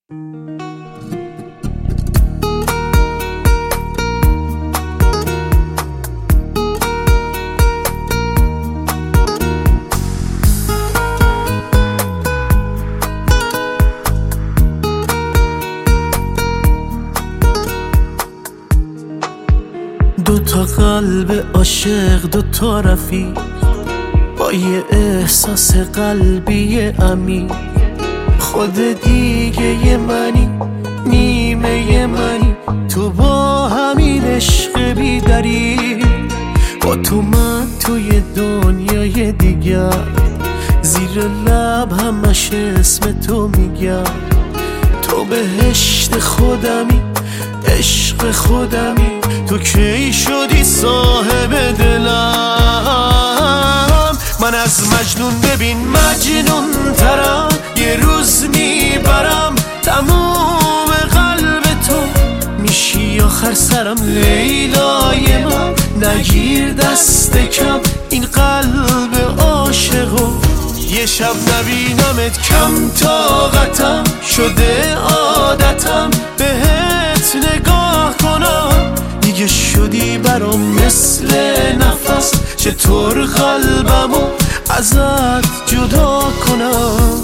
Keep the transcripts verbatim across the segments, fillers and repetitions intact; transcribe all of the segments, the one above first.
دو تا قلب عاشق، دو تا رفیق، با یه احساس قلبی عمیق. خود دیگه یه منی، نیمه یه منی، تو با همین عشق بی دریغ. با تو من توی دنیای دیگر، زیر لب همش اسم تو میگم. تو بهشت خودمی، عشق خودمی، تو کی شدی صاحب دلم. من از مجنون ببین مجنون ترم، یه روز میبرم تموم قلب تو، میشی آخر سرم لیلای من. نگیر دست کم این قلب عاشقو، یه شب نبینمت کم طاقتم شده عادتم بهت نگاه کنم. دیگه شدی برام مثل نفس، چطور قلبمو ازت جدا کنم.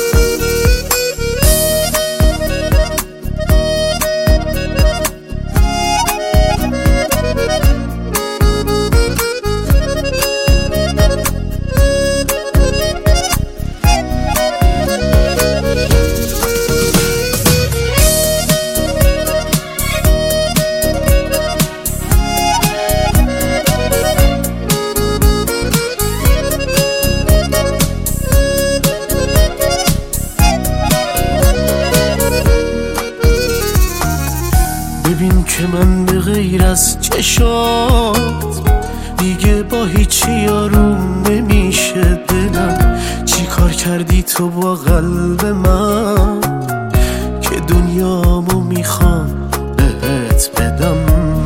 ببین که من به غیر از چشات دیگه با هیچی آروم نمیشه دلم. چی کار کردی تو با قلب من که دنیامو میخوام بهت بدم.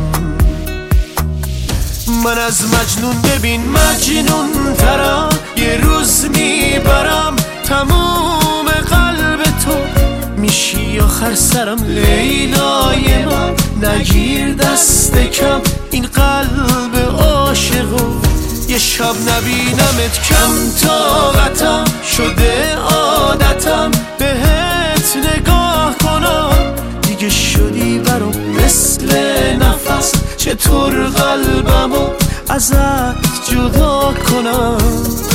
من از مجنون ببین مجنون ترم، یه روز میبرم تموم قلب تو، میشی آخر سرم لیلای من. نگیر دست کم این قلب عاشقو، یه شب نبینمت کم طاقتم شده عادتم بهت نگاه کنم. دیگه شدی برام مثل نفس، چطور قلبمو ازت جدا کنم.